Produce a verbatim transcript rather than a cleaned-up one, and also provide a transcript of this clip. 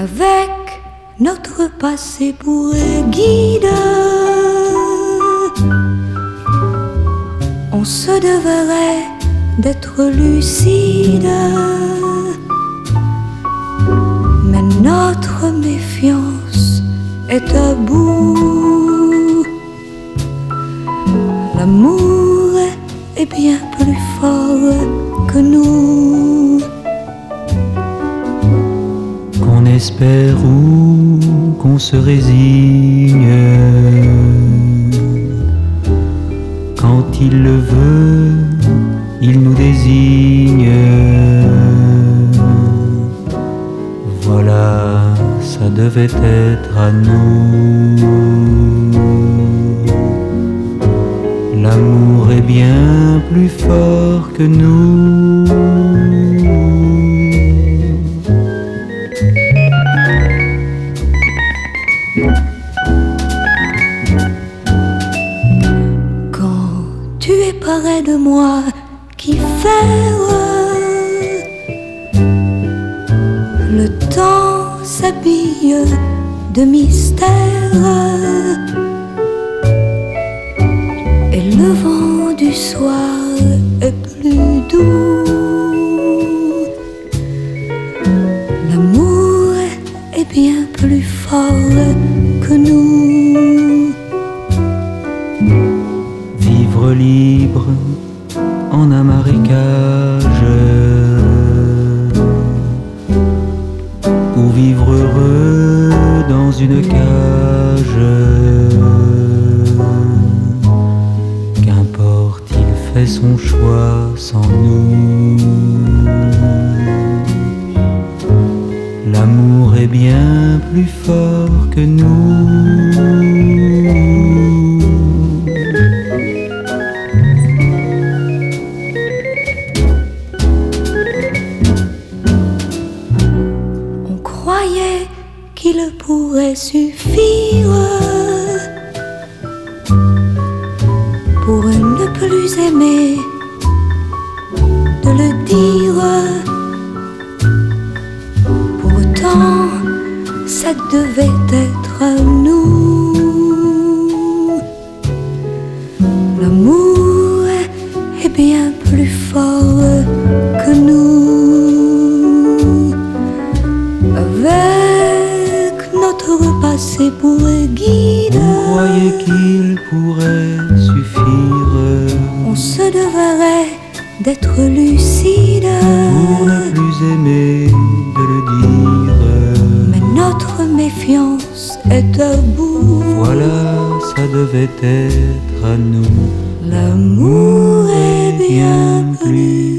avec notre passé pour guide, on se devrait d'être lucide, mais notre méfiance est à bout. L'amour est bien plus fort que nous. Qu'on espère ou qu'on se résigne, quand il le veut, il nous désigne. Voilà, ça devait être à nous. L'amour est bien plus fort que nous. Quand tu es près de moi, qui faire, le temps s'habille de mystère, et le vent du soir est plus doux. L'amour est bien plus fort que nous. Vivre libre en un marécage, ou vivre heureux dans une cage, qu'importe, il fait son choix sans nous. L'amour est bien plus fort que nous. Croyais qu'il pourrait suffire pour ne plus aimer, de le dire. Pourtant, ça devait être à nous. L'amour est bien plus fort que nous. Avec notre passé pour guide, vous croyez qu'il pourrait suffire, on se devrait d'être lucide, pour ne plus aimer, de le dire. mais notre méfiance est à bout. Voilà, ça devait être à nous. L'amour est bien plus